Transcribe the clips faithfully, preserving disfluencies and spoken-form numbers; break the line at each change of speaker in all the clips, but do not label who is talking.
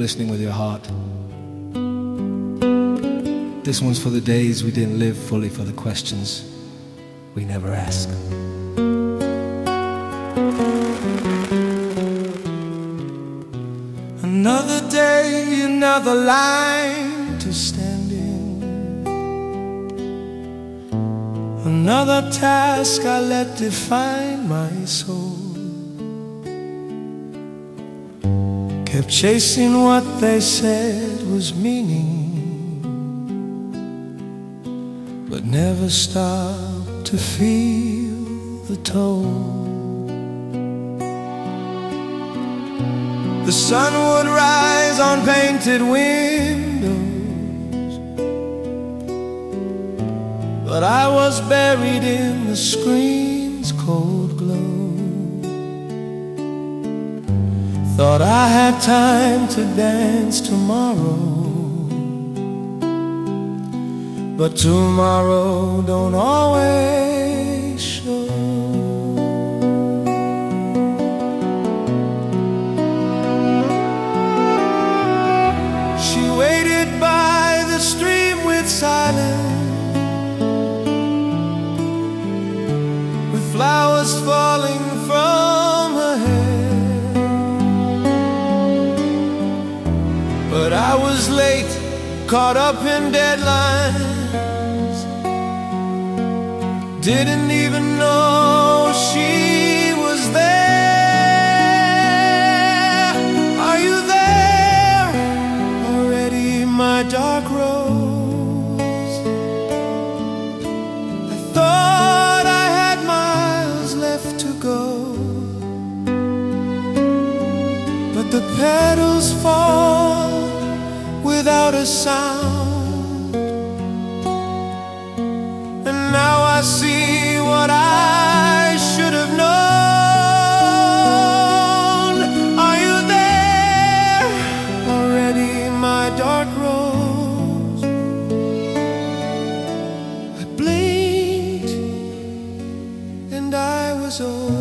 listening with your heart. This one's for the days we didn't live fully, for the questions we never asked. Another day, another line to stand in, another task I let define my soul. Kept chasing what they said was meaning, but never stopped to feel the toll. The sun would rise on painted windows, but I was buried in the screen's cold glow. Thought I had time to dance tomorrow, but tomorrow don't always show. She waited by the stream with silence, with flowers falling from her hair. But I was late, caught up in deadlines, didn't even know she was there. Are you there already, my dark rose? I thought I had miles left to go, but the petals fall without a sound, and now I see what I should have known. Are you there already, my dark rose? I blinked and I was old.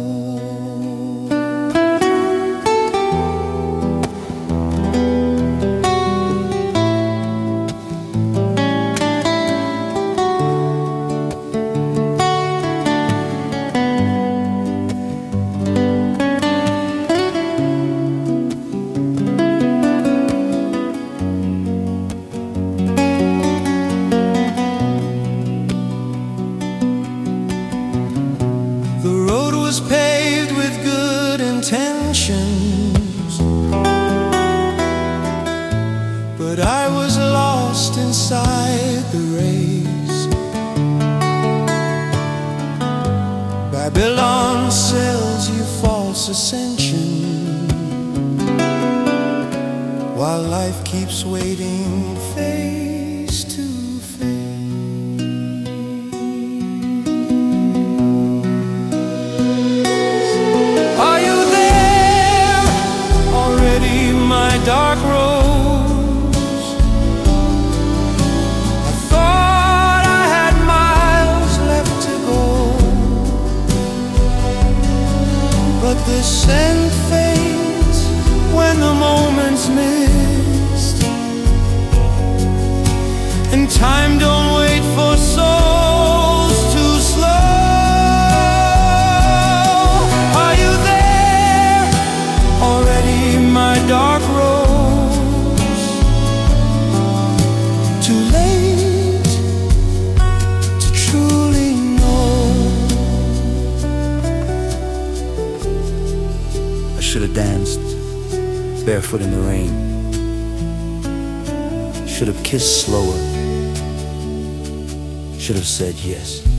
Paved with good intentions, but I was lost inside the race. Babylon sells you false ascension, while life keeps waiting face to face. Dark rose, I thought I had miles left to go, but the scent fades when the moment's missed, and time don't wait for souls too slow. Are you there already, my dark rose? Should have danced barefoot in the rain, should have kissed slower, should have said yes.